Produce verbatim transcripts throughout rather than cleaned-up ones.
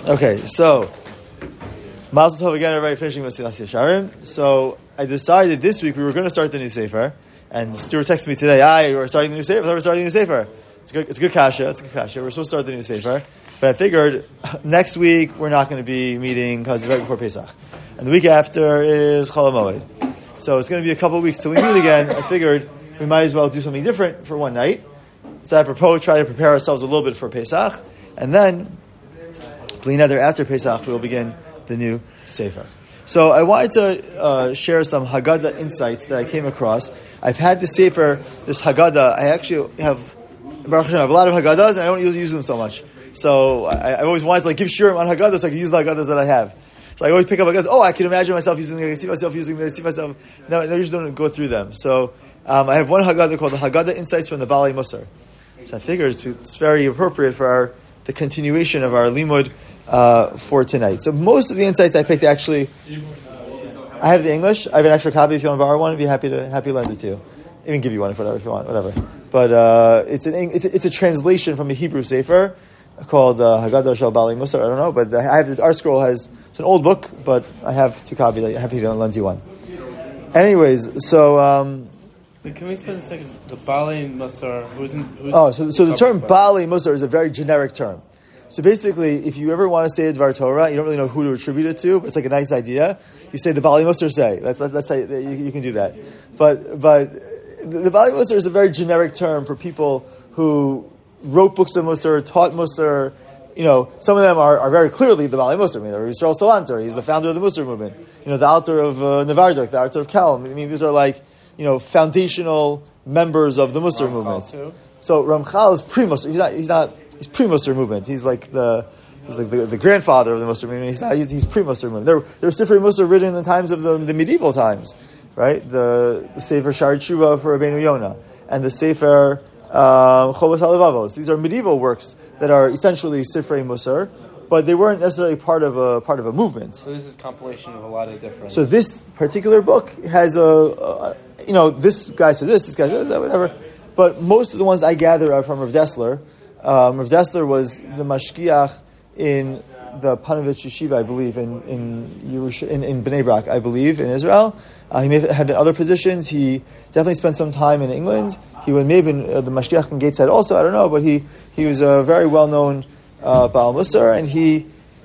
Okay, so Mazel Tov again, everybody finishing Mesilas Yesharim. So I decided this week we were going to start the new Sefer, and Stuart texted me today, "I we're starting the new Sefer. I thought we were starting the new Sefer. It's good. It's a good kasha. It's a good kasha. We're supposed to start the new Sefer, but I figured next week we're not going to be meeting because it's right before Pesach, and the week after is Chol HaMoed. So it's going to be a couple of weeks till we meet again. I figured we might as well do something different for one night. So I propose try to prepare ourselves a little bit for Pesach, and then B'li after Pesach we'll begin the new Sefer. So I wanted to uh, share some Haggadah insights that I came across. I've had the Sefer, this Haggadah. I actually have, Baruch Hashem, I have a lot of Haggadahs, and I don't use them so much. So I, I always wanted to like give shiurim on Haggadahs so I can use the Haggadahs that I have. So I always pick up Haggadahs. Oh, I can imagine myself using them. I can see myself using them. I see myself. No, I usually don't go through them. So um, I have one Haggadah called the Haggadah Insights from the Balei Musar. So I figured it's, it's very appropriate for our the continuation of our limud uh, for tonight. So most of the insights I picked actually, I have the English. I have an extra copy if you want to borrow one. I'd be happy to happy to lend it to you. Even give you one if whatever if you want, whatever. But uh, it's an it's a, it's a translation from a Hebrew sefer called uh, Haggadah Shel Balei Musar. I don't know, but I have the Art Scroll has it's an old book, but I have two copies. I'm happy to lend you one. Anyways, so. Um, Wait, can we spend a second? The Balei Musar, who's in... Who's oh, so, so the term Balei Musar is a very generic term. So basically, if you ever want to say a Dvar Torah, you don't really know who to attribute it to, but it's like a nice idea. You say the Balei Musar say. That's, that's how you, you can do that. But but the Balei Musar is a very generic term for people who wrote books of Musar, taught Musar. You know, some of them are, are very clearly the Balei Musar. I mean, Yisrael Salanter, he's the founder of the Musar movement. You know, the author of uh, Nevardok, the author of Kelm. I mean, these are like, you know, foundational members of the Musar movement. Too. So Ramchal is pre-Musar. He's not. He's not. He's pre-Musar movement. He's like the. He's like the, the grandfather of the Musar movement. He's not. He's, he's pre-Musar movement. There, there were Sifrei Musar written in the times of the, the medieval times, right? The, the Sefer Shar Tshuva for Rabbeinu Yonah and the Sefer um, Chovos HaLevavos. These are medieval works that are essentially Sifrei Musar, but they weren't necessarily part of a part of a movement. So this is a compilation of a lot of different. So this particular book has a. a You know, this guy says this, this guy says that, whatever. But most of the ones I gather are from Rav Dessler. Um, Rav Dessler was the mashgiach in the Panovich Yeshiva, I believe, in in, Yerush- in, in Bnei Brak, I believe, in Israel. Uh, he may have had other positions. He definitely spent some time in England. He would may have been uh, the mashgiach in Gateshead also, I don't know, but he, he was a very well-known uh, Baal Musar, and he,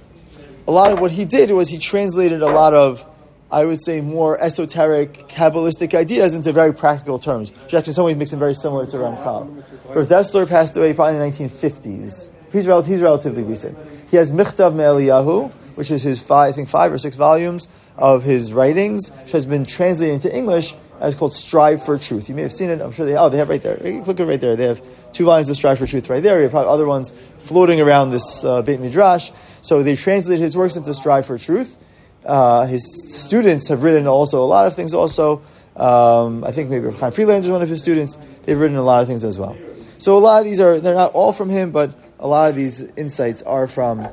a lot of what he did was he translated a lot of, I would say, more esoteric, Kabbalistic ideas into very practical terms, which actually in some ways makes him very similar to Ramchal. Rav Dessler passed away probably in the nineteen fifties. He's, rel- he's relatively recent. He has Michtav Me'Eliyahu, which is his five, I think five or six volumes of his writings, which has been translated into English as called Strive for Truth. You may have seen it. I'm sure they. Oh, they have right there. Look at right there. They have two volumes of Strive for Truth right there. You have probably other ones floating around this uh, Beit Midrash. So they translated his works into Strive for Truth. Uh, his students have written also a lot of things also. Um, I think maybe Chaim Friedlander is one of his students. They've written a lot of things as well. So a lot of these are, they're not all from him, but a lot of these insights are from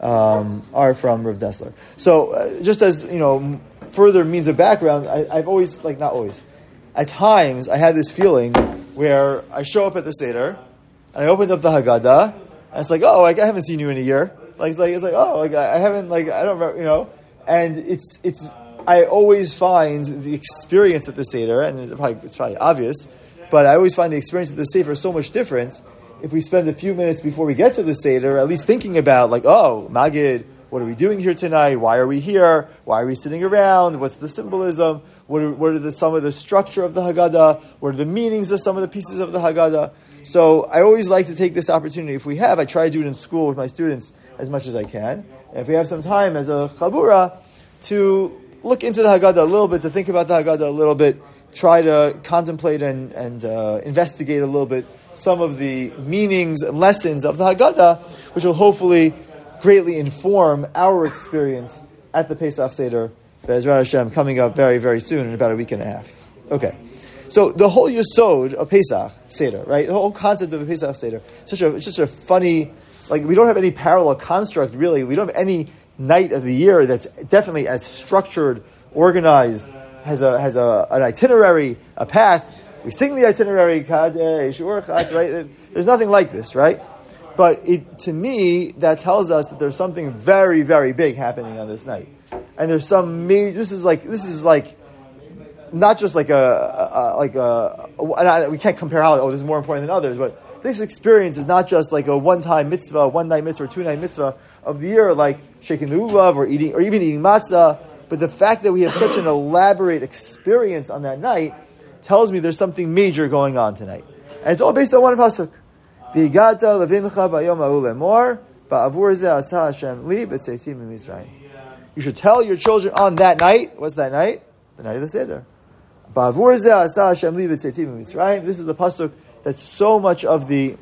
um, are from Rav Dessler. So uh, just as, you know, further means of background, I, I've always, like not always, at times I had this feeling where I show up at the Seder, and I opened up the Haggadah, and it's like, oh, like, I haven't seen you in a year. Like, it's like, it's like oh, like, I haven't, like, I don't remember, you know. And it's it's. I always find the experience at the Seder, and it's probably, it's probably obvious, but I always find the experience at the Seder so much different if we spend a few minutes before we get to the Seder, at least thinking about, like, oh, Magid, what are we doing here tonight? Why are we here? Why are we sitting around? What's the symbolism? What are, what are the, some of the structure of the Haggadah? What are the meanings of some of the pieces of the Haggadah? So I always like to take this opportunity. If we have, I try to do it in school with my students as much as I can. And if we have some time as a Chabura, to look into the Haggadah a little bit, to think about the Haggadah a little bit, try to contemplate and, and uh, investigate a little bit some of the meanings and lessons of the Haggadah, which will hopefully greatly inform our experience at the Pesach Seder, Be'ezrat Hashem, coming up very, very soon in about a week and a half. Okay. So the whole yesod of Pesach Seder, right? The whole concept of a Pesach Seder, such a, it's just a funny, like we don't have any parallel construct really. We don't have any night of the year that's definitely as structured, organized, has a has a an itinerary, a path. We sing the itinerary, Kadesh, Urchatz, right? There's nothing like this, right? But it, to me, that tells us that there's something very, very big happening on this night. And there's some major, this is like, this is like, not just like a, a, a like a, a, we can't compare how, oh, this is more important than others, but this experience is not just like a one-time mitzvah, one-night mitzvah, or two-night mitzvah of the year, like shaking the lulav or eating, or even eating matzah. But the fact that we have such an elaborate experience on that night tells me there's something major going on tonight. And it's all based on one pasuk. V'igata levincha b'yom ha'u lemor, ba'avur zeh asa Hashem li b'tzeitim miMisraim. You should tell your children on that night. What's that night? The night of the Seder. Ba'avur zeh asa Hashem li b'tzeitim miMisraim. This is the pasuk that so much of the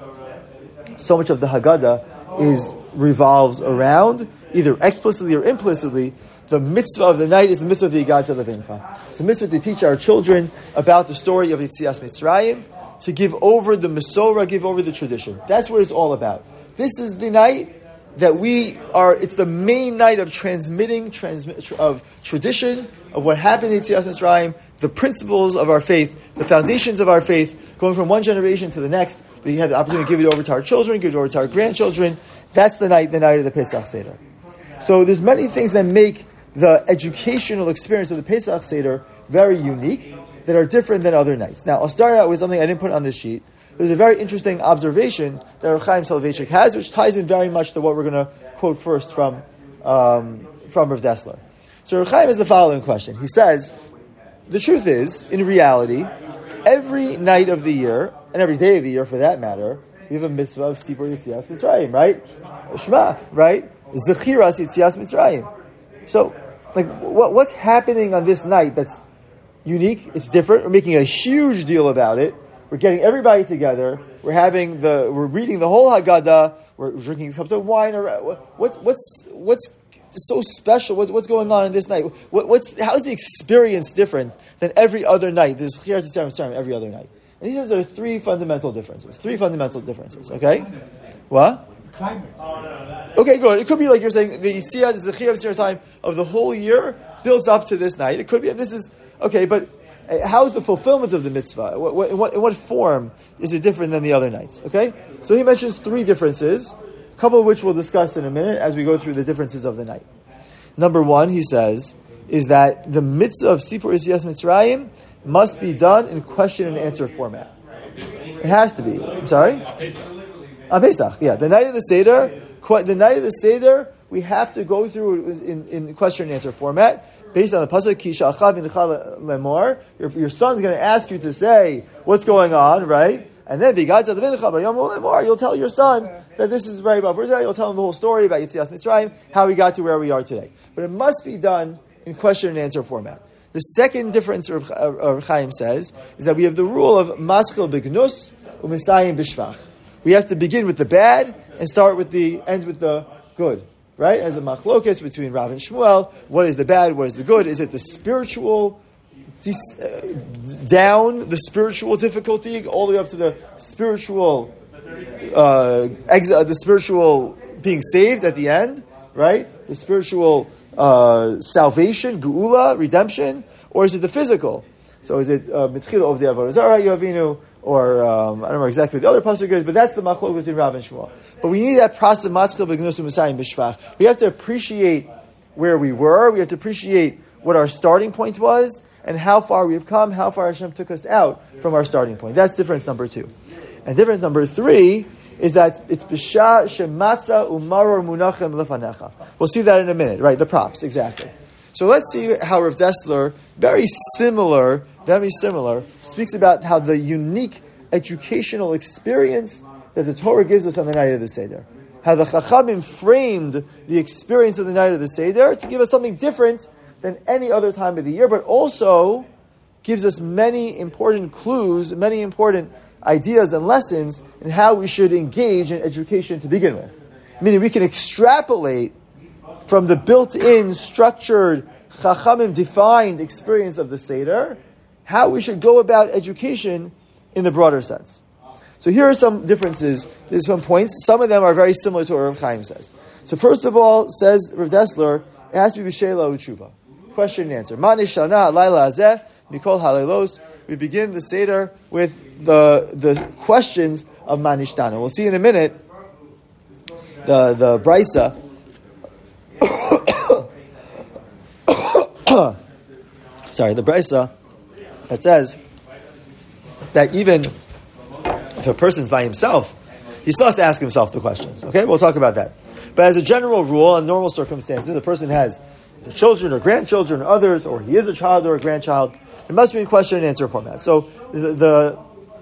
so much of the Haggadah is revolves around, either explicitly or implicitly. The mitzvah of the night is the mitzvah of V'igata levincha. It's the mitzvah to teach our children about the story of Yetzias Mitzrayim, to give over the Mesorah, give over the tradition. That's what it's all about. This is the night that we are, it's the main night of transmitting, transmit, of tradition, of what happened in Yetzias Mitzrayim, the principles of our faith, the foundations of our faith, going from one generation to the next. We have the opportunity to give it over to our children, give it over to our grandchildren. That's the night, the night of the Pesach Seder. So there's many things that make the educational experience of the Pesach Seder very unique, that are different than other nights. Now, I'll start out with something I didn't put on this sheet. There's a very interesting observation that Rav Chaim Soloveitchik has, which ties in very much to what we're going to quote first from um, from Rav Dessler. So Rav Chaim has the following question. He says, the truth is, in reality, every night of the year, and every day of the year for that matter, we have a mitzvah of Sipur Yetzias Mitzrayim, right? Shema, right? Zechiras Yetzias Mitzrayim. So, like, what, what's happening on this night that's unique? It's different. We're making a huge deal about it. We're getting everybody together. We're having the. We're reading the whole Haggadah. We're drinking cups of wine. What's what's what's so special? What's what's going on in this night? What, what's how's the experience different than every other night? This Chiras Yetzias every other night. And he says there are three fundamental differences. Three fundamental differences. Okay, what? Okay, good. It could be like you're saying the Yitzhak is the Chiras time of the whole year builds up to this night. It could be this is okay, but how is the fulfillment of the mitzvah? What, what, in, what, in what form is it different than the other nights? Okay, so he mentions three differences, a couple of which we'll discuss in a minute as we go through the differences of the night. Number one, he says, is that the mitzvah of Sipur Yetzias Mitzrayim must be done in question and answer format. It has to be. I'm sorry? On Pesach, yeah. The night of the Seder, the night of the Seder, we have to go through it in, in question and answer format, based on the pasuk, Ki sha'achav v'necha lemor. Your, your son's going to ask you to say what's going on, right? And then v'igata v'necha b'yom lemor. You'll tell your son that this is very about Verzeh. You'll tell him the whole story about Yetzias Mitzrayim, how we got to where we are today. But it must be done in question and answer format. The second difference Rav uh, Chaim says is that we have the rule of maschil b'gnus u'misayim b'shvach. We have to begin with the bad and start with the end with the good. Right? As a machlokes between Rav and Shmuel, what is the bad, what is the good? Is it the spiritual, uh, down, the spiritual difficulty, all the way up to the spiritual, uh, ex- uh, the spiritual being saved at the end, right? The spiritual uh, salvation, geula, redemption, or is it the physical? So is it mitchila of the avodah zarah yavinu? Or um, I don't know exactly what the other pasuk is, but that's the machlok between Rav and Shmuel. But we need that process of matzchil b'gnus u'misayim b'shvach. We have to appreciate where we were. We have to appreciate what our starting point was and how far we've come, how far Hashem took us out from our starting point. That's difference number two. And difference number three is that it's b'shah shematza u'maror munachem lefanecha. We'll see that in a minute, right? The props, exactly. So let's see how Rav Dessler, very similar, very similar, speaks about how the unique educational experience that the Torah gives us on the night of the Seder. How the Chachamim framed the experience of the night of the Seder to give us something different than any other time of the year, but also gives us many important clues, many important ideas and lessons in how we should engage in education to begin with. Meaning we can extrapolate from the built-in, structured, Chachamim defined experience of the Seder, how we should go about education in the broader sense. So here are some differences. There's some points. Some of them are very similar to what Rav Chaim says. So first of all, says Rav Dessler, it has to be b'sheila u'tshuva. Question and answer. Ma nishana layla hazeh mikol halelos. We begin the Seder with the the questions of ma nishtana. We'll see in a minute the the Brisa. Sorry, the Brisa that says that even if a person's by himself, he still has to ask himself the questions. Okay, we'll talk about that. But as a general rule, in normal circumstances, a person has children or grandchildren or others, or he is a child or a grandchild, it must be in question and answer format. So the, the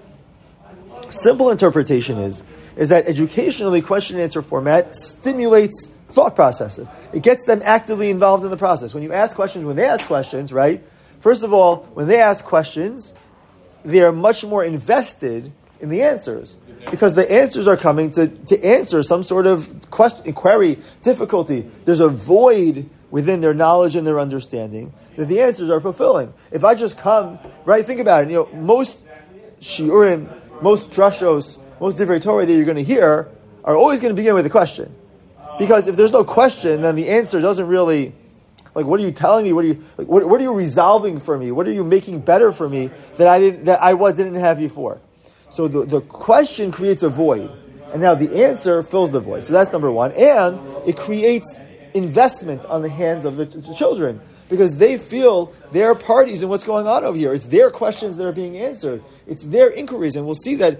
simple interpretation is, is that educationally question and answer format stimulates thought processes. It gets them actively involved in the process. When you ask questions, when they ask questions, right? First of all, when they ask questions, they are much more invested in the answers, because the answers are coming to, to answer some sort of question, query, difficulty. There's a void within their knowledge and their understanding that the answers are fulfilling. If I just come, right, think about it, you know, most shiurim, most drashos, most divrei Torah that you're going to hear are always going to begin with a question. Because if there's no question, then the answer doesn't really, like, what are you telling me? What are you, like, what, what are you resolving for me? What are you making better for me that I didn't, that I was, didn't have before? So the, the question creates a void, and now the answer fills the void. So that's number one. And it creates investment on the hands of the, the children, because they feel they're parties in what's going on over here. It's their questions that are being answered. It's their inquiries, and we'll see that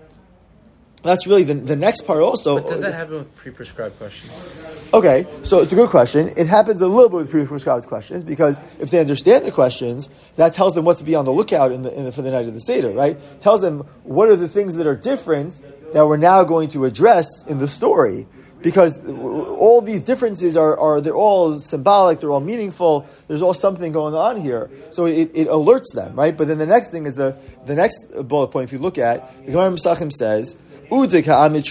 that's really the, the next part also. But does that happen with pre-prescribed questions? Okay, so it's a good question. It happens a little bit with pre-prescribed questions, because if they understand the questions, that tells them what to be on the lookout in the, in the, for the night of the Seder, right? Tells them what are the things that are different that we're now going to address in the story. Because all these differences are, are they're all symbolic, they're all meaningful, there's all something going on here. So it, it alerts them, right? But then the next thing is the, the next bullet point, if you look at, the Gemara Mesachim says, so the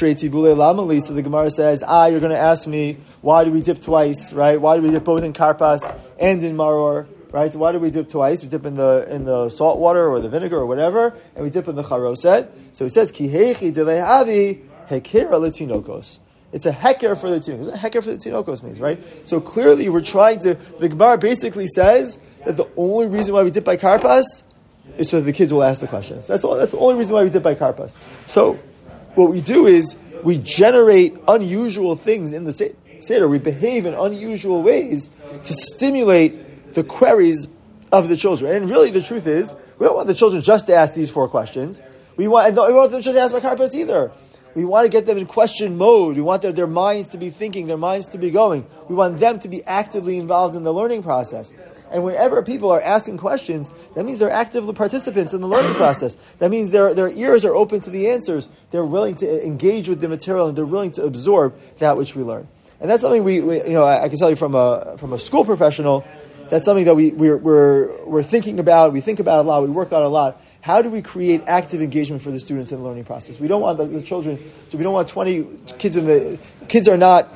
Gemara says, ah, you're going to ask me, why do we dip twice, right? Why do we dip both in karpas and in maror, right? So why do we dip twice? We dip in the in the salt water or the vinegar or whatever, and we dip in the charoset. So he says, ki heichi delehavi hekera letinokos. It's a heker for the tinokos. What heker for the tinokos means, right? So clearly we're trying to, the Gemara basically says that the only reason why we dip by karpas is so that the kids will ask the questions. That's all. That's the only reason why we dip by karpas. So what we do is we generate unusual things in the Seder. We behave in unusual ways to stimulate the queries of the children. And really the truth is, we don't want the children just to ask these four questions. We want, and we don't want them just to ask by karpas either. We want to get them in question mode. We want their, their minds to be thinking, their minds to be going. We want them to be actively involved in the learning process. And whenever people are asking questions, that means they're active participants in the learning process. That means their their ears are open to the answers. They're willing to engage with the material, and they're willing to absorb that which we learn. And that's something we, we you know, I, I can tell you from a from a school professional, that's something that we we're, we're we're thinking about. We think about a lot. We work on a lot. How do we create active engagement for the students in the learning process? We don't want the, the children. So we don't want twenty kids in the kids are not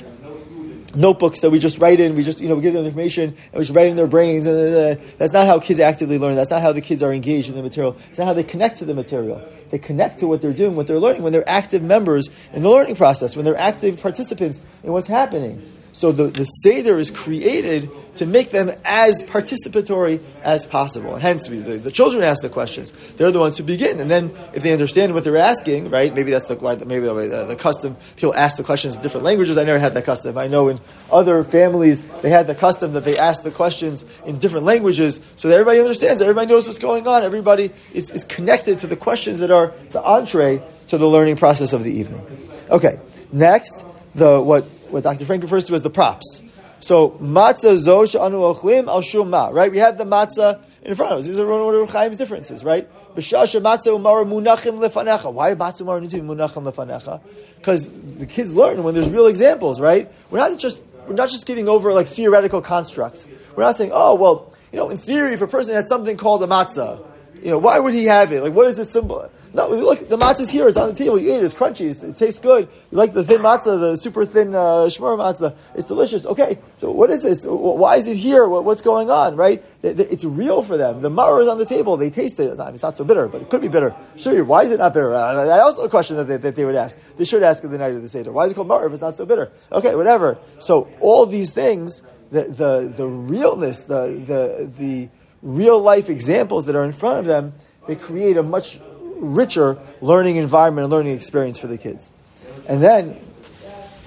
notebooks that we just write in, we just, you know, we give them information and we just write in their brains. And, uh, that's not how kids actively learn. That's not how the kids are engaged in the material. It's not how they connect to the material. They connect to what they're doing, what they're learning, when they're active members in the learning process, when they're active participants in what's happening. So the, the Seder is created to make them as participatory as possible. And hence, we, the, the children ask the questions. They're the ones who begin. And then, if they understand what they're asking, right, maybe that's the maybe the, the custom, people ask the questions in different languages. I never had that custom. I know in other families, they had the custom that they ask the questions in different languages so that everybody understands, everybody knows what's going on, everybody is, is connected to the questions that are the entree to the learning process of the evening. Okay, next, the what what Doctor Frank refers to as the props. So, matzah zo she'anu ochlim al shum ma, right? We have the matzah in front of us. These are one of Chaim's differences, right? B'shasha matzah umara munachim lefanecha. Why matzah umara need to be munachim lefanecha? Because the kids learn when there's real examples, right? We're not just we're not just giving over like theoretical constructs. We're not saying, oh well, you know, in theory, if a person had something called a matzah, you know, why would he have it? Like, what is it symbol? No, look, the matzah's here. It's on the table. You eat it. It's crunchy. It's, it tastes good. You like the thin matzah, the super thin uh, shmur matzah. It's delicious. Okay, so what is this? Why is it here? What, what's going on, right? It's real for them. The maror is on the table. They taste it. It's not so bitter, but it could be bitter. Sure, why is it not bitter? Uh, that's also a question that they, that they would ask. They should ask at the night of the Seder. Why is it called maror if it's not so bitter? Okay, whatever. So all these things, the the, the realness, the, the, the real life examples that are in front of them, they create a much richer learning environment and learning experience for the kids. And then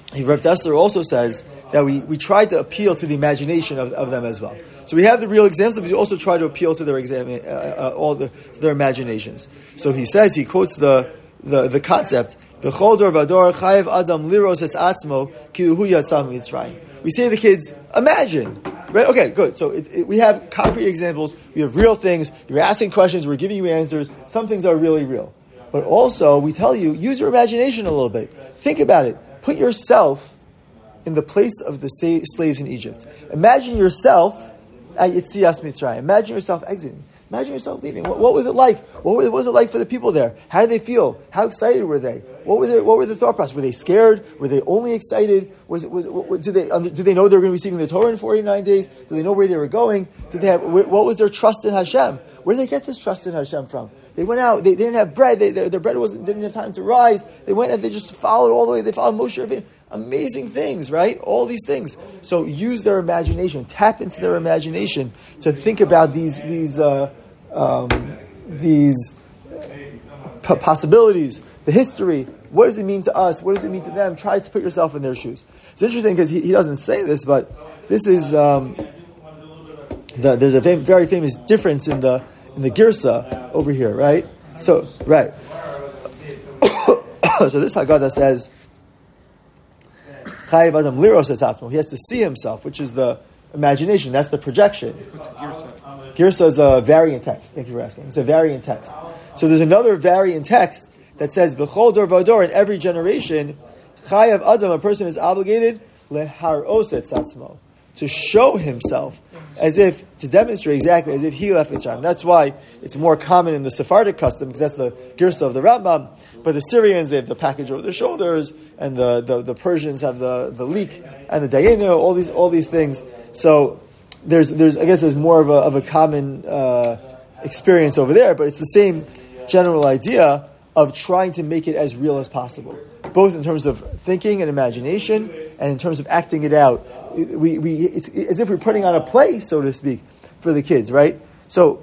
Rav Dessler also says that we, we try to appeal to the imagination of, of them as well. So we have the real examples, but we also try to appeal to their exam, uh, uh, all the to their imaginations. So he says, he quotes the the, the concept, B'chol dor v'dor chayev adam liros et atzmo kilu hu yatzam mitzrayim. We say to the kids, imagine. Right? Okay, good. So it, it, we have concrete examples. We have real things. You're asking questions. We're giving you answers. Some things are really real. But also, we tell you, use your imagination a little bit. Think about it. Put yourself in the place of the sa- slaves in Egypt. Imagine yourself at Yetzias Mitzrayim. Imagine yourself exiting. Imagine yourself leaving. What, what was it like? What, were, what was it like for the people there? How did they feel? How excited were they? What were their, what were the thought process? Were they scared? Were they only excited? Was it, was, what, do they do they know they were going to be receiving the Torah in forty-nine days? Do they know where they were going? Did they have, what was their trust in Hashem? Where did they get this trust in Hashem from? They went out. They, they didn't have bread. They, their, their bread wasn't didn't have time to rise. They went and they just followed all the way. They followed Moshe Rabbeinu. Amazing things, right? All these things. So use their imagination. Tap into their imagination to think about these these uh, um, these p- possibilities. The history. What does it mean to us? What does it mean to them? Try to put yourself in their shoes. It's interesting because he, he doesn't say this, but this is um, the, there's a fam- very famous difference in the in the girsa over here, right? So right. So this Haggadah says Chayev Adam liros es atzmo. He has to see himself, which is the imagination. That's the projection. Girsa is a variant text. Thank you for asking. It's a variant text. So there's another variant text that says, B'chol dor v'dor, in every generation, Chayev Adam, a person is obligated, leharos et atzmo, to show himself, as if, to demonstrate exactly, as if he left Mitzrayim. That's why it's more common in the Sephardic custom, because that's the Girsa of the Rambam. But the Syrians, they have the package over their shoulders, and the, the, the Persians have the, the leek, and the Dayenu, all these all these things. So there's there's I guess there's more of a of a common uh, experience over there, but it's the same general idea of trying to make it as real as possible, both in terms of thinking and imagination, and in terms of acting it out. We we it's as if we're putting on a play, so to speak, for the kids, right? So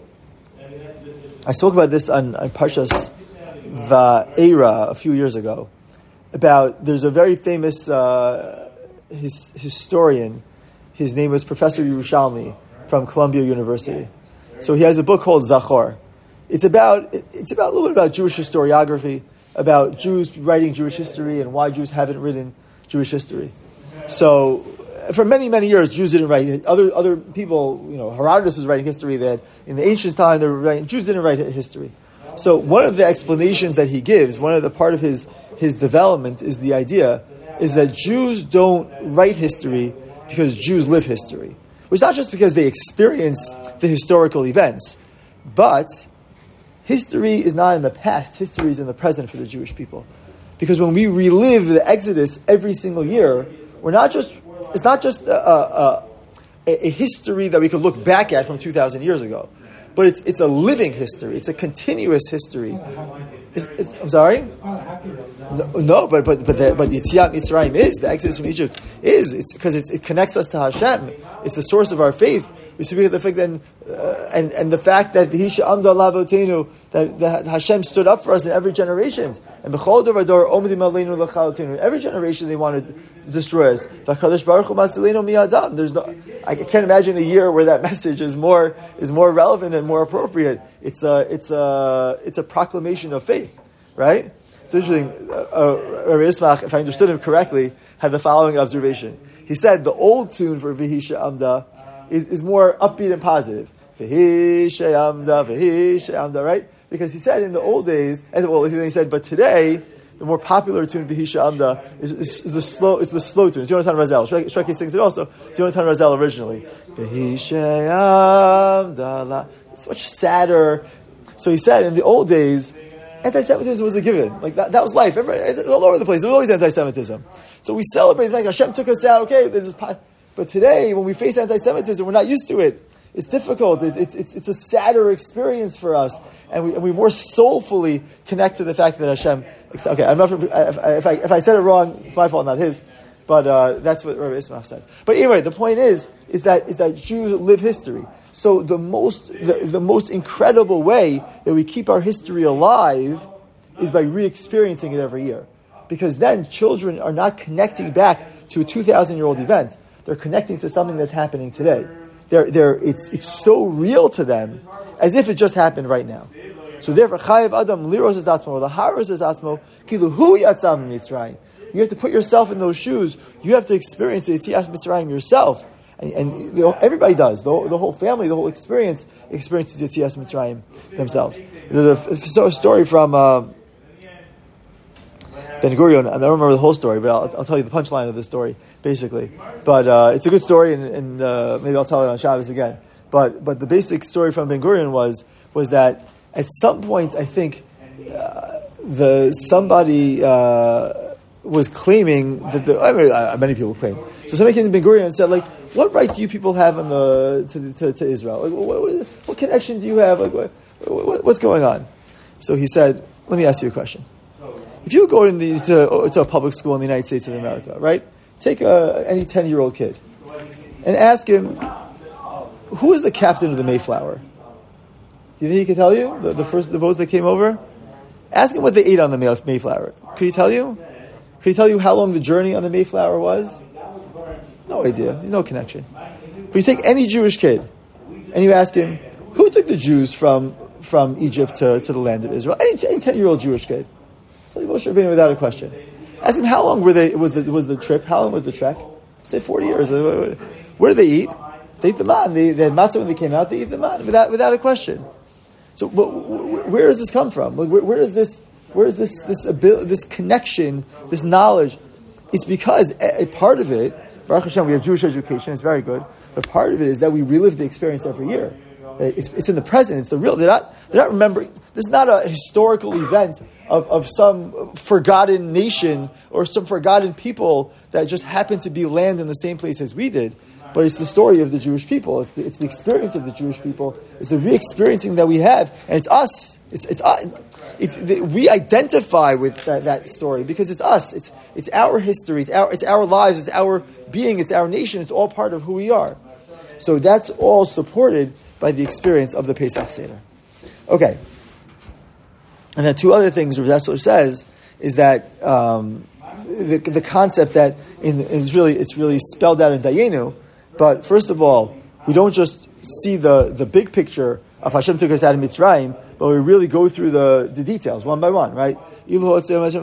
I spoke about this on, on Parshas Va'era a few years ago. About there's a very famous uh, his, historian. His name was Professor Yerushalmi from Columbia University. So he has a book called Zachor. It's about it's about a little bit about Jewish historiography, about Jews writing Jewish history and why Jews haven't written Jewish history. So for many many years, Jews didn't write. Other other people, you know, Herodotus was writing history. That in the ancient time, they were writing. Jews didn't write history. So one of the explanations that he gives, one of the part of his his development, is the idea is that Jews don't write history because Jews live history. Which is not just because they experience the historical events, but history is not in the past, history is in the present for the Jewish people. Because when we relive the Exodus every single year, we're not just, it's not just a, a, a, a history that we could look back at from two thousand years ago, but it's it's a living history, it's a continuous history. It's, it's, I'm sorry? No, no, but but but the, but Yetziat Mitzrayim is, the Exodus from Egypt is, it's because it's, it connects us to Hashem. It's the source of our faith. We speak of the fact that, uh, and and the fact that V'hisha Amda Lavotenu, that, that Hashem stood up for us in every generation, and B'chol Dor V'dor Omedim Aleinu L'Chalotenu. In every generation, they wanted to destroy us. V'Kadosh Baruch Hu Matzilenu Mi'adam. There's no, I can't imagine a year where that message is more is more relevant and more appropriate. It's a it's a it's a proclamation of faith, right? It's interesting. Uh, uh, Rabbi Ismach, if I understood him correctly, had the following observation. He said the old tune for V'hisha Amda Is, is more upbeat and positive. V'hisha Amda, V'hisha Amda, right? Because he said in the old days, and well, he said, but today, the more popular tune, V'hisha Amda, is, is, is the slow, is the slow tune. It's Yonatan Razel. Shreki sings it also. It's Yonatan Razel originally. V'hisha Amda, la. It's much sadder. So he said in the old days, anti-Semitism was a given. Like that, that was life. Everybody, it's all over the place. There was always anti-Semitism. So we celebrate, like Hashem took us out. Okay, this is. But today, when we face anti-Semitism, we're not used to it. It's difficult. It, it, it's it's a sadder experience for us, and we and we more soulfully connect to the fact that Hashem. Okay, I'm not. If I if I, if I said it wrong, it's my fault, not his. But uh, that's what Rabbi Ismach said. But anyway, the point is is that is that Jews live history. So the most the, the most incredible way that we keep our history alive is by re-experiencing it every year. because then children are not connecting back to a two thousand year old event. They're connecting to something that's happening today. They're, they're, it's, it's so real to them as if it just happened right now. So therefore, Chayev Adam liros es atzmo, or the haros es atzmo, kilu hu yatzam mitzrayim. You have to put yourself in those shoes. You have to experience the Yetzias Mitzrayim yourself. And, and you know, everybody does. The whole, the whole family, the whole experience, experiences Yetzias Mitzrayim themselves. There's a, a story from uh, Ben Gurion. I don't remember the whole story, but I'll, I'll tell you the punchline of the story, basically. But uh, it's a good story, and, and uh, maybe I'll tell it on Shabbos again. But but the basic story from Ben Gurion was was that at some point, I think uh, the somebody uh, was claiming that the I mean, uh, many people claim. So somebody came to Ben Gurion and said, like, what right do you people have on the to to, to Israel? Like, what, what, what connection do you have? Like, what, what, what's going on? So he said, let me ask you a question. If you go in the, to, to a public school in the United States of America, right? Take a, any ten-year-old kid and ask him, who is the captain of the Mayflower? Do you think he could tell you? The, the first the boat that came over? Ask him what they ate on the Mayflower. Could he tell you? Could he tell you how long the journey on the Mayflower was? No idea. There's no connection. But you take any Jewish kid and you ask him, who took the Jews from, from Egypt to, to the land of Israel? Any, any ten-year-old Jewish kid. So Moshe Rabbeinu without a question. Ask him how long were they was the was the trip? How long was the trek? Say forty years. Where did they eat? They ate the man. They, they had matzah when they came out. They eat the man without without a question. So, but where does this come from? Like, where, where is this? Where is this this ability, this connection, this knowledge? It's because a, a part of it, Baruch Hashem, we have Jewish education. It's very good. But part of it is that we relive the experience every year. It's, it's in the present. It's the real. They're not. They're not remembering. This is not a historical event of, of some forgotten nation or some forgotten people that just happened to be land in the same place as we did. But it's the story of the Jewish people. It's the, it's the experience of the Jewish people. It's the re-experiencing that we have, and it's us. It's it's, it's, it's we identify with that, that story because it's us. It's it's our history. It's our it's our lives. It's our being. It's our nation. It's all part of who we are. So that's all supported by the experience of the Pesach Seder. Okay. And then two other things Rav Dessler says is that um, the, the concept that in, is really it's really spelled out in Dayenu. But first of all, we don't just see the, the big picture of Hashem took us out of Mitzrayim, but we really go through the, the details one by one, right? You go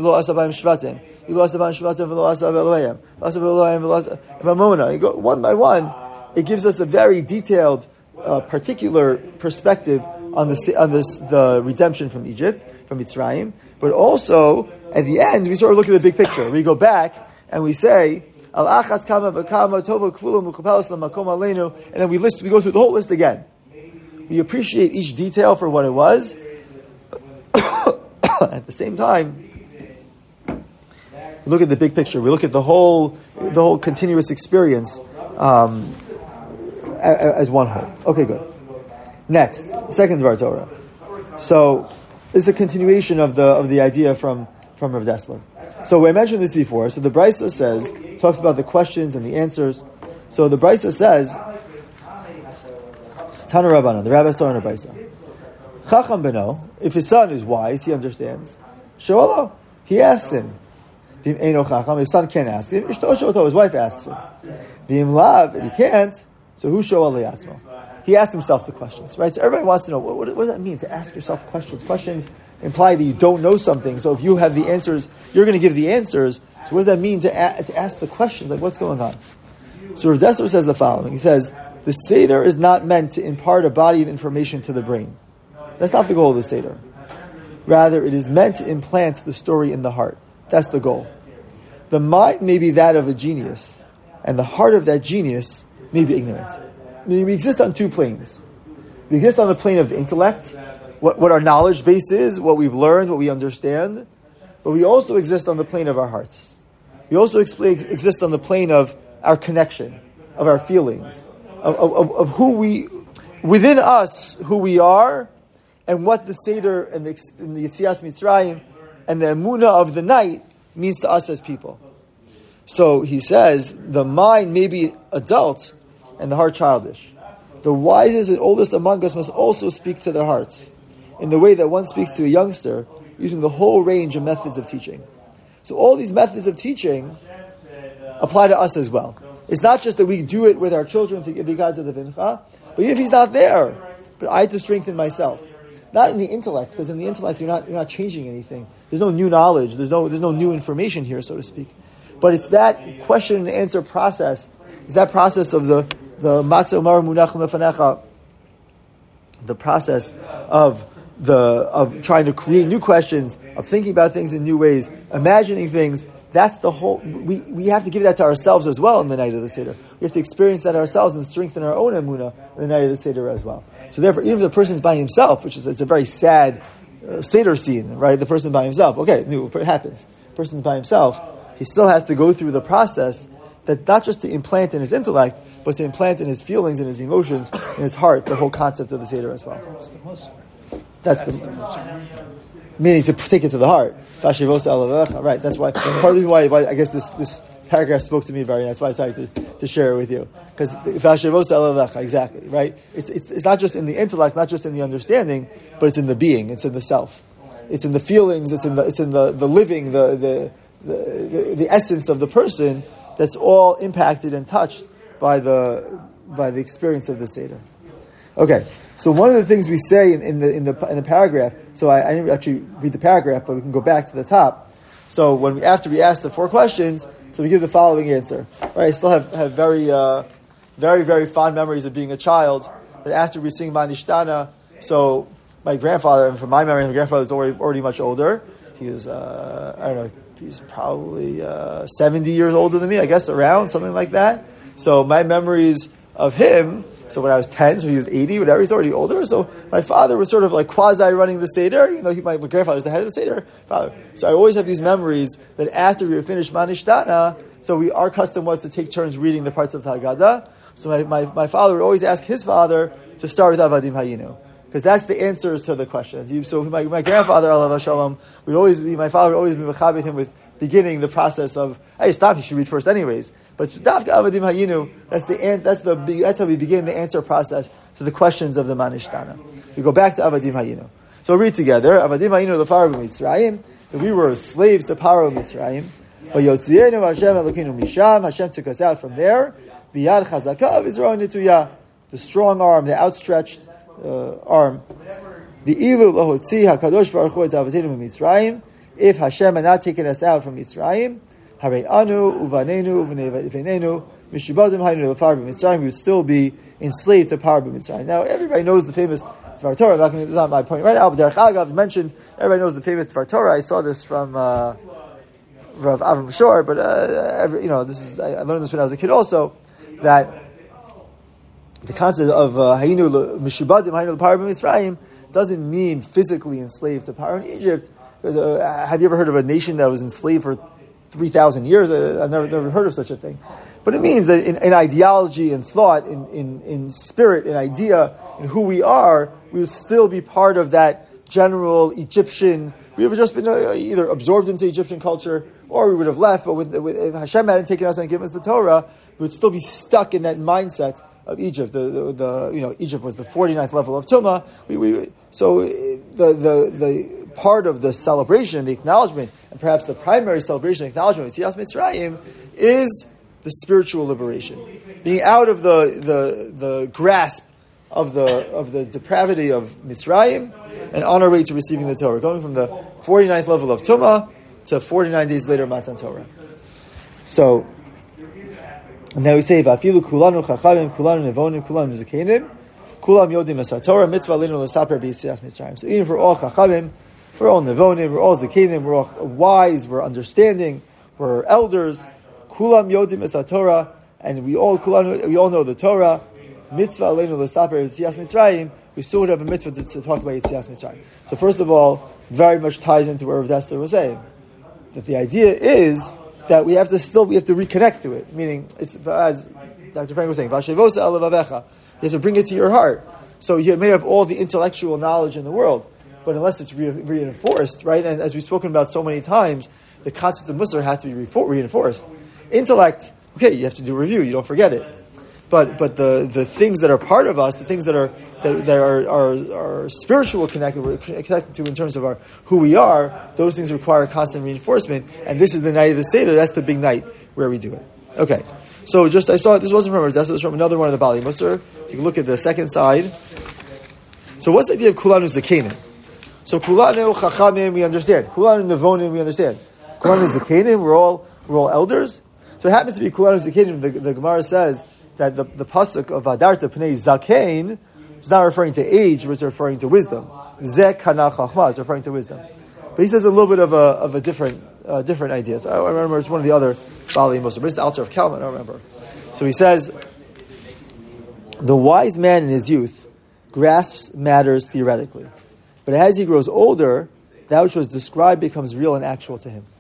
one by one. It gives us a very detailed, uh, particular perspective on the on this the redemption from Egypt, from Mitzrayim. But also at the end, we sort of look at the big picture. We go back and we say, Al achas kama v'kama tova kfula muchapelas lamakom aleinu, and then we list. We go through the whole list again. We appreciate each detail for what it was. At the same time, we look at the big picture. We look at the whole the whole continuous experience. Um, as one whole. Okay, good. Next, second Dvar Torah. So, this is a continuation of the of the idea from, from Rav Dessler. So, I mentioned this before. So, the Brisa says, talks about the questions and the answers. So, the Brisa says, Tana Rabbana, the rabbis taught in the Brisa. Chacham beno, if his son is wise, he understands. Shoalo, he asks him. V'im eino chacham, his son can't ask him. Ishto shoto, his wife asks him. V'im lav, and he can't. So who show Aliyatzmo? He asked himself the questions, right? So everybody wants to know, what, what, what does that mean, to ask yourself questions? Questions imply that you don't know something. So if you have the answers, you're going to give the answers. So what does that mean to, a, to ask the questions? Like, what's going on? So Rav Dessler says the following. He says, the Seder is not meant to impart a body of information to the brain. That's not the goal of the Seder. Rather, it is meant to implant the story in the heart. That's the goal. The mind may be that of a genius, and the heart of that genius may be ignorant. I mean, we exist on two planes. We exist on the plane of the intellect, what, what our knowledge base is, what we've learned, what we understand, but we also exist on the plane of our hearts. We also ex- exist on the plane of our connection, of our feelings, of, of, of who we, within us, who we are, and what the Seder and the, and the Yetzias Mitzrayim and the Emunah of the night means to us as people. So he says, the mind may be adult, and the heart childish. The wisest and oldest among us must also speak to their hearts, in the way that one speaks to a youngster, using the whole range of methods of teaching. So all these methods of teaching apply to us as well. It's not just that we do it with our children to give God to the Vincha, but even if he's not there, but I have to strengthen myself. Not in the intellect, because in the intellect you're not you're not changing anything. There's no new knowledge. There's no there's no new information here, so to speak. But it's that question and answer process. It's that process of the the matzah umar munach lefanecha, the process of the of trying to create new questions, of thinking about things in new ways, imagining things. That's the whole. We, we have to give that to ourselves as well in the night of the Seder. We have to experience that ourselves and strengthen our own emunah in the night of the Seder as well. So therefore, even if the person's by himself, which is it's a very sad uh, Seder scene, right? The person by himself. Okay, new it happens. The person's by himself. He still has to go through the process that not just to implant in his intellect, but to implant in his feelings and his emotions, in his heart, the whole concept of the Seder as well. That's the most. That's, That's the, the meaning to take it to the heart. Right, that's why, partly why, why I guess this, this paragraph spoke to me very, that's why I decided to, to share it with you. Because, exactly, right? It's, it's, it's not just in the intellect, not just in the understanding, but it's in the being, it's in the self. It's in the feelings, it's in the, it's in the, the living, the, the, the, the, the essence of the person that's all impacted and touched by the, by the experience of the Seder. Okay. So one of the things we say in, in the in the in the paragraph. So I, I didn't actually read the paragraph, but we can go back to the top. So when we after we ask the four questions, so we give the following answer. Right, I still have have very uh, very very fond memories of being a child. That after we sing Manishtana, so my grandfather, and from my memory, my grandfather was already already much older. He was uh, I don't know, he's probably uh, seventy years older than me, I guess, around something like that. So my memories of him. So when I was ten, so he was eighty, whatever, he's already older. So my father was sort of like quasi running the Seder, even though he, my, my grandfather was the head of the Seder. Father. So I always have these memories that after we would finish Manishtana, so we our custom was to take turns reading the parts of the Haggadah. So my, my, my father would always ask his father to start with Avadim Hayinu, because that's the answers to the questions. So my, my grandfather, Alav Shalom, would always my father would always be mechabit him with beginning the process of, hey, stop, you should read first anyways. But Dafka Avadim Hayinu, that's the that's the that's how we begin the answer process to the questions of the Manishtana. We go back to Avadim Hayinu. So read together. Avadim Hayinu l'Paro b'Mitzrayim. So we were slaves to Paro Mitzrayim. But Yotzienu Hashem Elokeinu Misham. Hashem took us out from there. Biyad Chazaka of Israel Nituyah, the strong arm, the outstretched uh, arm. V'ilu Lohotzi Hakadosh Baruch Hu et Avotenu Mitzrayim. If Hashem had not taken us out from Mitzrayim, Harei anu uvanenu uvanenu mishibadim haynu l'far b'Mitzrayim, we would still be enslaved to power b'Mitzrayim. Now everybody knows the famous Dvar Torah. That's not my point right now. But Derech Agav mentioned everybody knows the famous Dvar Torah. I saw this from uh, Rav Avram Shor, but uh, every, you know this is I learned this when I was a kid also, that the concept of haynu mishibadim haynu l'far b'Mitzrayim doesn't mean physically enslaved to power in Egypt. Uh, have you ever heard of a nation that was enslaved for three thousand years? Uh, I've never, never heard of such a thing. But it means that in, in ideology and thought, in, in, in spirit, in idea, in who we are, we would still be part of that general Egyptian. We would have just been uh, either absorbed into Egyptian culture, or we would have left. But with, with, if Hashem hadn't taken us and given us the Torah, we would still be stuck in that mindset of Egypt. The, the, the you know Egypt was the forty-ninth level of Tumah. We, we so the the the part of the celebration, the acknowledgement, and perhaps the primary celebration, acknowledgement of Yetzias Mitzrayim is the spiritual liberation, being out of the the the grasp of the of the depravity of Mitzrayim and on our way to receiving the Torah, going from the forty-ninth level of Tumah to forty-nine days later Matan Torah. So. And now we say, "Va'afilu kulanu chachamim, kulanu nevonim, kulanu zakenim, kulam yodim es haTorah, mitzvah linu l'saper b'yetzias Mitzrayim." So even for all chachamim, for all nevonim, we're all zakenim, we're all wise, we're understanding, we're elders. Kulam yodim es haTorah, and we all kulanu, we all know the Torah. Mitzvah linu l'saper b'yetzias Mitzrayim. We still would have a mitzvah to, to talk about Yetzias Mitzrayim. So first of all, very much ties into what Rav Dessler was saying, that the idea is that we have to still, we have to reconnect to it. Meaning, it's, as Doctor Frank was saying, Vashevosa elavavecha. You have to bring it to your heart. So you may have all the intellectual knowledge in the world, but unless it's re- reinforced, right? And as we've spoken about so many times, the concept of Musar has to be re- reinforced. Intellect, okay, you have to do a review, you don't forget it. but but the, the things that are part of us, the things that are that, that are, are are spiritual connected, we're connected to in terms of our who we are. Those things require constant reinforcement, and this is the night of the Seder. That's the big night where we do it. Okay, so just I saw this wasn't from this was from another one of the Bali Musar. You can look at the second side. So what's the idea of Kulanu Zakenim? So Kulanu Chachamim we understand. Kulanu Nevonim we understand. Kulanu Zakenim we're all we're all elders. So it happens to be Kulanu Zakenim. The, the Gemara says that the, the pasuk of Adarta Pnei Zakein is not referring to age, but it's referring to wisdom. Zek Kana Chachma is referring to wisdom. But he says a little bit of a of a different uh, different idea. So I remember it's one of the other Bali Musar, but it's the Altar of Kalman. I don't remember. So he says the wise man in his youth grasps matters theoretically, but as he grows older, that which was described becomes real and actual to him.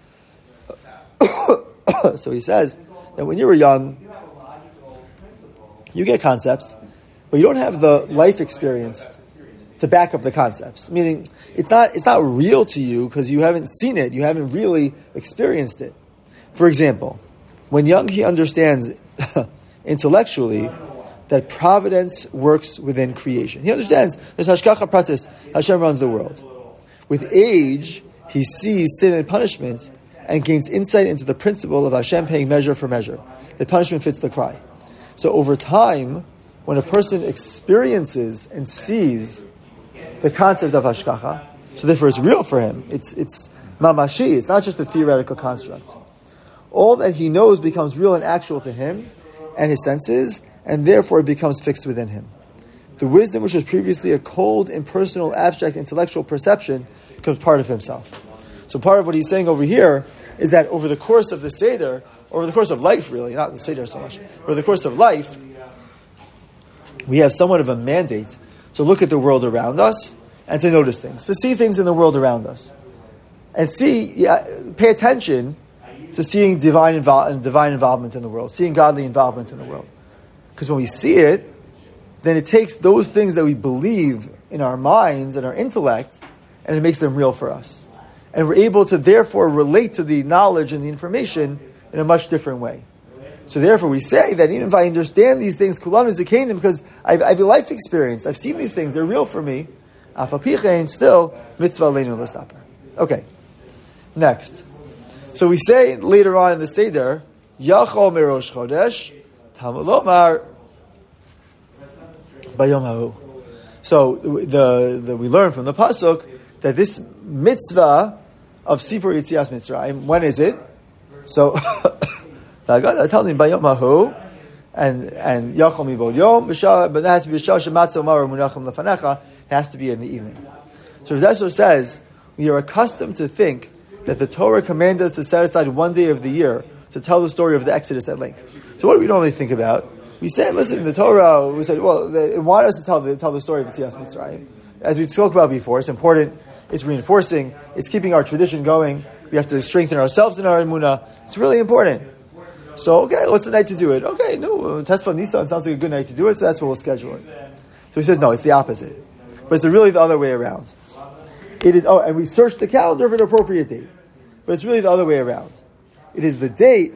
So he says that when you were young, you get concepts, but you don't have the life experience to back up the concepts. Meaning, it's not it's not real to you because you haven't seen it, you haven't really experienced it. For example, when young, he understands intellectually that providence works within creation. He understands there's hashgacha pratis, Hashem runs the world. With age, he sees sin and punishment and gains insight into the principle of Hashem paying measure for measure. The punishment fits the cry. So over time, when a person experiences and sees the concept of hashgacha, so therefore it's real for him. It's it's mamashi. It's not just a theoretical construct. All that he knows becomes real and actual to him and his senses, and therefore it becomes fixed within him. The wisdom which was previously a cold, impersonal, abstract, intellectual perception becomes part of himself. So part of what he's saying over here is that over the course of the Seder, over the course of life really, not the Seder so much, over the course of life, we have somewhat of a mandate to look at the world around us and to notice things, to see things in the world around us. And see, yeah, pay attention to seeing divine, invol- divine involvement in the world, seeing godly involvement in the world. Because when we see it, then it takes those things that we believe in our minds and our intellect, and it makes them real for us. And we're able to therefore relate to the knowledge and the information in a much different way. So therefore we say that even if I understand these things, Kulanu Zakenim, because I've, I have a life experience, I've seen these things, they're real for me, Afapichein, still, mitzvah leinu l'saper. Okay, next. So we say later on in the Seder, Yachol merosh chodesh, Talmud lomar, bayom ha'hu. So the, the we learn from the pasuk that this mitzvah of Sipur Yitzias Mitzrayim, when is it? So that tells me bayom ha'hu, and and Yachol mibod yom, but that has to be b'shah shematza umar munachim lefanecha. It has to be in the evening. So Rav Dessler says we are accustomed to think that the Torah commanded us to set aside one day of the year to tell the story of the Exodus at length. So what do we normally think about? We say, listen, the Torah, we said, well, it wanted us to tell the, tell the story of Yitzias Mitzrayim. As we spoke about before, it's important, it's reinforcing, it's keeping our tradition going. We have to strengthen ourselves in our emunah. It's really important. So, okay, what's the night to do it? Okay, no, Tespa Nisan sounds like a good night to do it, so that's what we'll schedule it. So he says, no, it's the opposite. But it's really the other way around. It is, oh, and we search the calendar for an appropriate date. But it's really the other way around. It is the date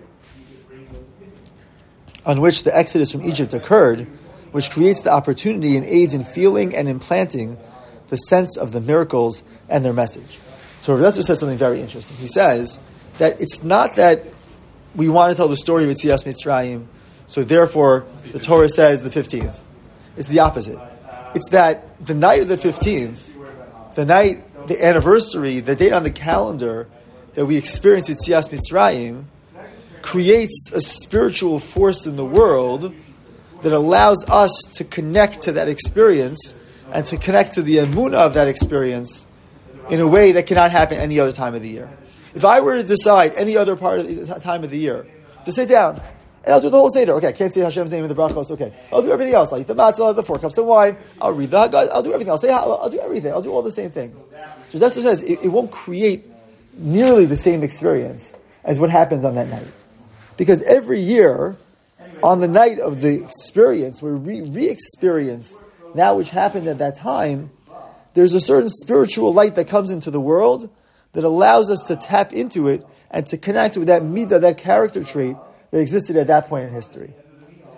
on which the exodus from Egypt occurred, which creates the opportunity and aids in feeling and implanting the sense of the miracles and their message. So Rav Dessler says something very interesting. He says that it's not that we want to tell the story of Yitzias Mitzrayim, so therefore the Torah says the fifteenth. It's the opposite. It's that the night of the fifteenth, the night, the anniversary, the date on the calendar that we experience Yitzias Mitzrayim creates a spiritual force in the world that allows us to connect to that experience and to connect to the emunah of that experience in a way that cannot happen any other time of the year. If I were to decide any other part of the time of the year to sit down and I'll do the whole Seder, okay, I can't say Hashem's name in the brachos, okay, I'll do everything else, I'll eat the matzah, the four cups of wine, I'll read the Haggadah, I'll do everything, I'll say, I'll do everything, I'll do all the same things. So that's what it says, it, it won't create nearly the same experience as what happens on that night. Because every year, on the night of the experience, we re- re-experience that which happened at that time, there's a certain spiritual light that comes into the world that allows us to tap into it and to connect with that midah, that character trait that existed at that point in history.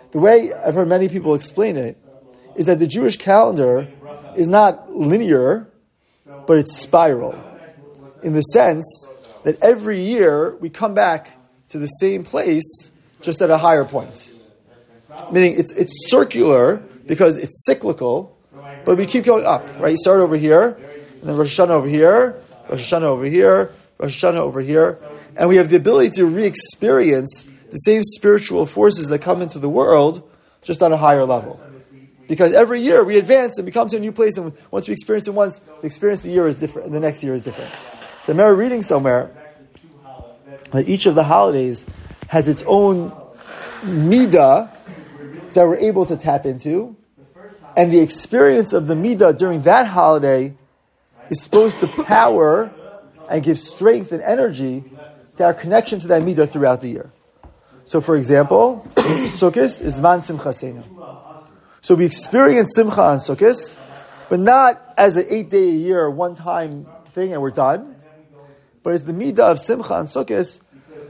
The way I've heard many people explain it is that the Jewish calendar is not linear, but it's spiral. In the sense that every year we come back to the same place, just at a higher point. Meaning it's it's circular because it's cyclical, but we keep going up, right? You start over here, and then Rosh Hashanah over here, Rosh Hashanah over here, Rosh Hashanah over here, and we have the ability to re-experience the same spiritual forces that come into the world, just on a higher level. Because every year we advance and we come to a new place, and once we experience it once, the experience of the year is different, and the next year is different. So I remember reading somewhere that each of the holidays has its own midah that we're able to tap into, and the experience of the midah during that holiday is supposed to power and give strength and energy to our connection to that midah throughout the year. So, for example, Sukkot is Zman Simchasenu. So we experience Simcha on Sukkot, but not as an eight-day-a-year, one-time thing and we're done, but as the midah of Simcha on Sukkot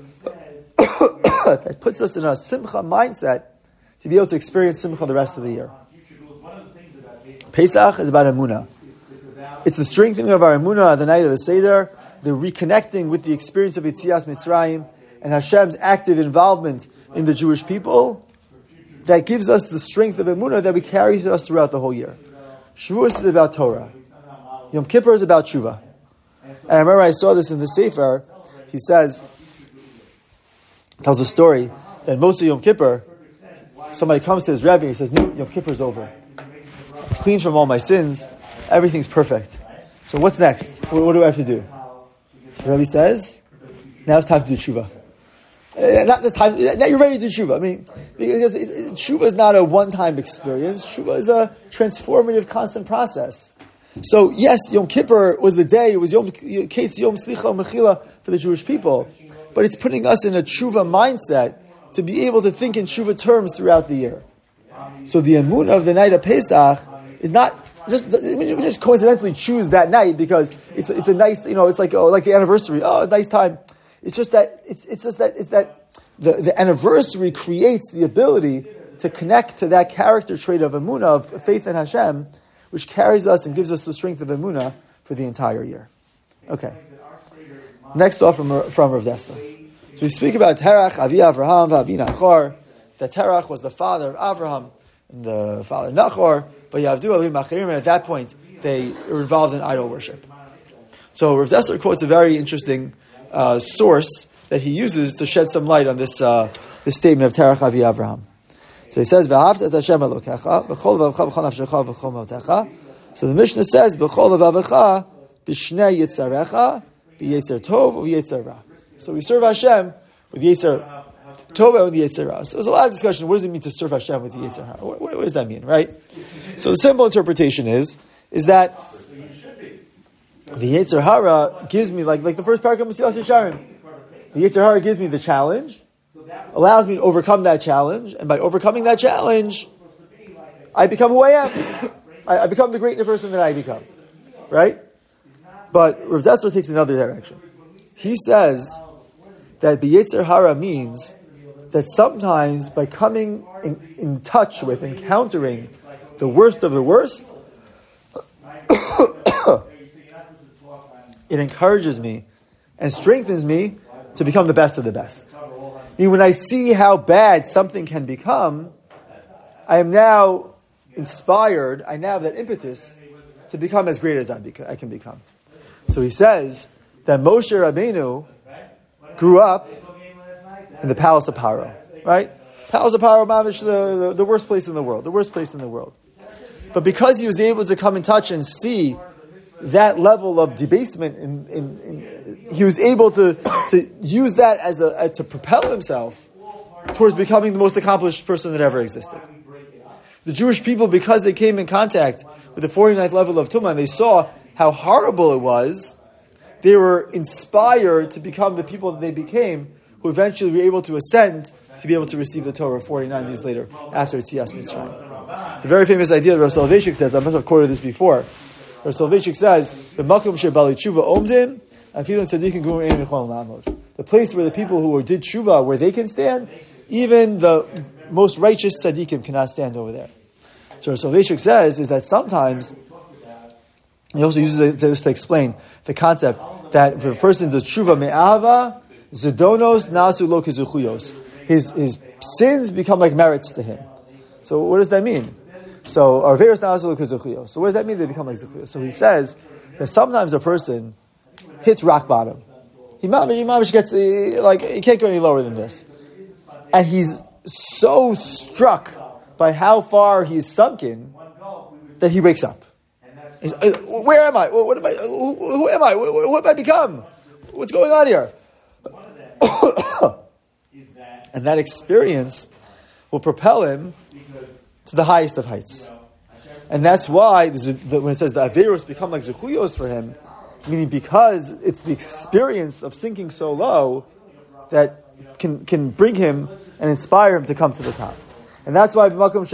that puts us in a Simcha mindset to be able to experience Simcha the rest of the year. Pesach is about Emunah. It's the strengthening of our Emunah the night of the Seder, the reconnecting with the experience of Yetzias Mitzrayim, and Hashem's active involvement in the Jewish people that gives us the strength of Emunah that we carry with us throughout the whole year. Shavuos is about Torah. Yom Kippur is about Tshuva. And I remember I saw this in the Sefer. He says, tells a story that most of Yom Kippur, somebody comes to his Rebbe and he says, no, Yom Kippur is over. I'm clean from all my sins. Everything's perfect. So what's next? What, what do I have to do? The Rebbe says, now it's time to do Tshuva. Uh, not this time, now you're ready to do Tshuva. I mean, because it, it, Tshuva is not a one-time experience. Tshuva is a transformative, constant process. So yes, Yom Kippur was the day, it was Yom Ketz Yom Slicha Mechila for the Jewish people. But it's putting us in a Tshuva mindset to be able to think in Tshuva terms throughout the year. So the Emunah of the night of Pesach is not just, I mean, we just coincidentally choose that night because it's it's a nice, you know, it's like, oh, like the anniversary, oh, a nice time. It's just that, it's it's just that, it's that the, the anniversary creates the ability to connect to that character trait of Emunah, of faith in Hashem, which carries us and gives us the strength of Emunah for the entire year. Okay. Next off from, from Rav Dessler. So we speak about Terach, Avi Avraham, Avi Nachor. That Terach was the father of Avraham and the father of Nachor, but Yavdu Avi Machirim, and at that point they were involved in idol worship. So Rav Dessler quotes a very interesting uh, source that he uses to shed some light on this uh, this statement of Terach, Avi Avraham. So he says, "V'ahavta et Hashem Elokecha, v'chol v'avcha v'chol nafshecha v'chol motecha." So the Mishnah says, "V'chol v'avcha b'shnei yitzarecha b'yetzer tov v'yetzer ra." So we serve Hashem with yetzer tov and the yetzer ra. So there's a lot of discussion. What does it mean to serve Hashem with the yetzer ra? What, what, what does that mean, right? So the simple interpretation is is that the yetzer hara gives me, like like the first paragraph of Mesilas Yesharim, the yetzer hara gives me the challenge, allows me to overcome that challenge, and by overcoming that challenge, I become who I am. I, I become the great person that I become, right? But Rav Dessler takes another direction. He says that b'yetzer hara means that sometimes by coming in, in touch with, encountering the worst of the worst, it encourages me and strengthens me to become the best of the best. I mean, when I see how bad something can become, I am now inspired, I now have that impetus to become as great as I, beca- I can become. So he says that Moshe Rabbeinu grew up in the palace of Paro, right? Palace of Paro, Mamish, the, the, the worst place in the world, the worst place in the world. But because he was able to come in touch and see that level of debasement, in, in, in, he was able to, to use that as a, a to propel himself towards becoming the most accomplished person that ever existed. The Jewish people, because they came in contact with the forty-ninth level of Tumah, and they saw how horrible it was, they were inspired to become the people that they became, who eventually were able to ascend to be able to receive the Torah forty-nine days later after Yetzias Mitzrayim. It's a very famous idea that Rav Soloveitchik says. I must have quoted this before. Rav Soloveitchik says, "The makom shebali tshuva omdim, and filim tzadikim gurim ein mechol la'amod." The place where the people who did tshuva, where they can stand, even the most righteous tzaddikim cannot stand over there. So Soloveitchik says is that sometimes, he also uses this to explain the concept that if a person does tshuva me'ava, zedonos nasu lo kizuchuyos. His his sins become like merits to him. So what does that mean? So arveros nasu lo kizuchuyos. So what does that mean? They become like zuchuyos. So he says that sometimes a person hits rock bottom. He mamish gets like he can't go any lower than this, and he's so struck by how far he's sunken that he wakes up. He's, where am I? What am I? Who, who am I? What, what have I become? What's going on here? And that experience will propel him to the highest of heights. And that's why when it says the Averos become like Zechuyos for him, meaning because it's the experience of sinking so low that can can bring him and inspire him to come to the top. And that's why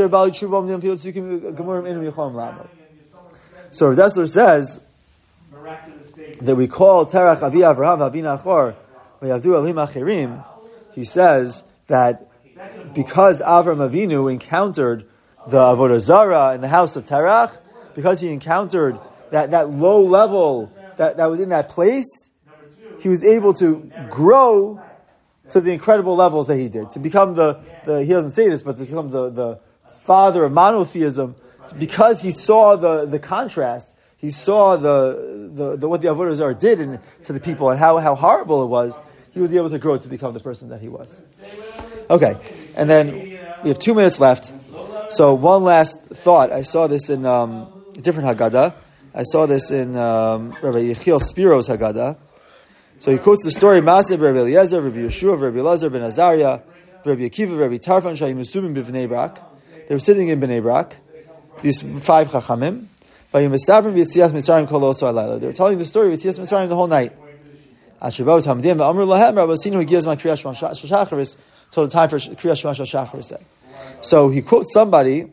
so Rav Dessler says that we call Terach Avi Avraham Avi Nachor V'Yavdu Elohim Achirim. He says that because Avram Avinu encountered the Avodah Zarah in the house of Terach, because he encountered that, that low level that, that was in that place, he was able to grow to the incredible levels that he did, to become the, the he doesn't say this, but to become the, the father of monotheism, because he saw the, the contrast, he saw the, the, the what the Avodah Zarah did in, to the people and how, how horrible it was, he was able to grow to become the person that he was. Okay, and then we have two minutes left. So one last thought. I saw this in um, a different Haggadah. I saw this in um, Rabbi Yechiel Spiro's Haggadah. So he quotes the story, Maaseh Rabbi Eliezer, Rabbi Yeshua, Rabbi Elazar ben Azariah, Rabbi Akiva, Rabbi Tarfon, Shayim Mesubim b'Bnei Brak. They were sitting in Bnei Brak, these five Chachamim. They were telling the story of Yetzias Mitzrayim the whole night. Till the time for Kriyas Shema Shachar said. So he quotes somebody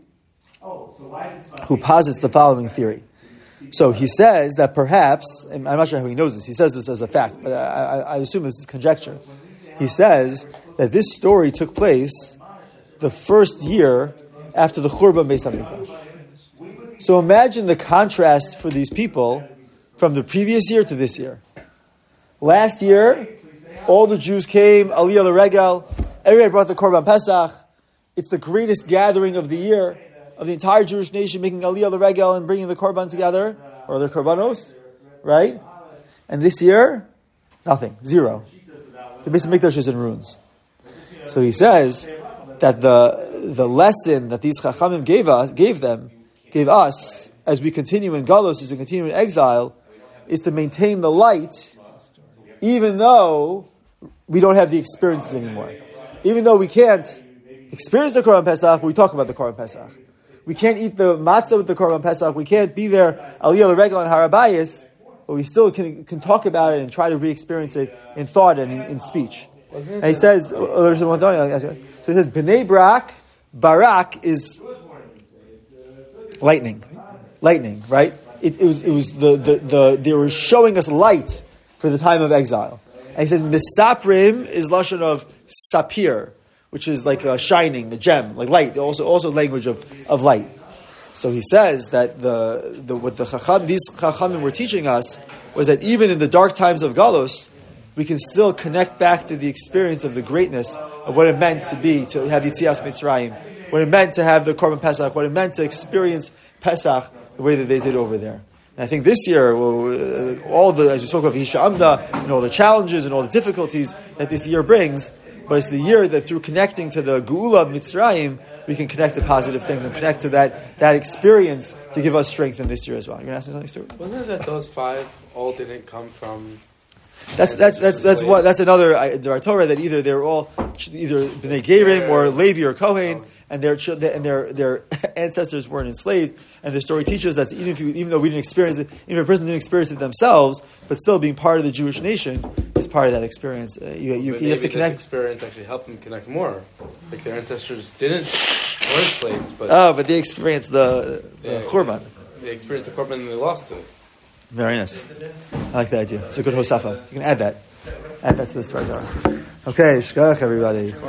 who posits the following theory. So he says that perhaps, and I'm not sure how he knows this, he says this as a fact, but I, I, I assume this is conjecture. He says that this story took place the first year after the Churban Beis HaMikdash. So imagine the contrast for these people from the previous year to this year. Last year, all the Jews came, Aliyah L'Regel, everybody brought the Korban Pesach. It's the greatest gathering of the year, of the entire Jewish nation, making Aliyah L'Regel and bringing the Korban together, or the Korbanos, right? And this year, nothing, zero. The Beis HaMikdash is in ruins. So he says that the the lesson that these Chachamim gave us, gave them, gave us, as we continue in Galus, as we continue in exile, is to maintain the light, even though we don't have the experiences anymore. Even though we can't experience the Korban Pesach, we talk about the Korban Pesach. We can't eat the matzah with the Korban Pesach. We can't be there, Aliyah L'Regel and Harabayis, but we still can, can talk about it and try to re-experience it in thought and in, in speech. And he says, so he says, Bnei Brak, Barak is lightning. Lightning, right? It, it was, it was the, the, the, they were showing us light for the time of exile. And he says, Misaprim is lashon of sapir, which is like a shining, a gem, like light, also also language of, of light. So he says that the, the what the chacham, these chachamim were teaching us was that even in the dark times of Galus, we can still connect back to the experience of the greatness of what it meant to be, to have Yetzias Mitzrayim, what it meant to have the Korban Pesach, what it meant to experience Pesach the way that they did over there. And I think this year, well, all the, as we spoke of Hisha Amda, and all the challenges and all the difficulties that this year brings, but it's the year that through connecting to the Geula of Mitzrayim, we can connect to positive things and connect to that, that experience to give us strength in this year as well. You're going to ask me something, Stuart? Wasn't it that those five all didn't come from... That's that's that's that's what that's another uh, Torah that either they're all either Bnei Gerim or Levi or Kohen, and their and their their ancestors weren't enslaved. And the story teaches that even if you, even though we didn't experience it, even if a person didn't experience it themselves, but still being part of the Jewish nation is part of that experience. Uh, you you, you have to connect. This experience actually helped them connect more. Like their ancestors didn't weren't slaves, but oh, but they experienced the, the yeah, Korban. They experienced the Korban and they lost it. Very nice. I like that idea. It's a good hosafa. You can add that. Add that to the Torah. Okay, shkach everybody.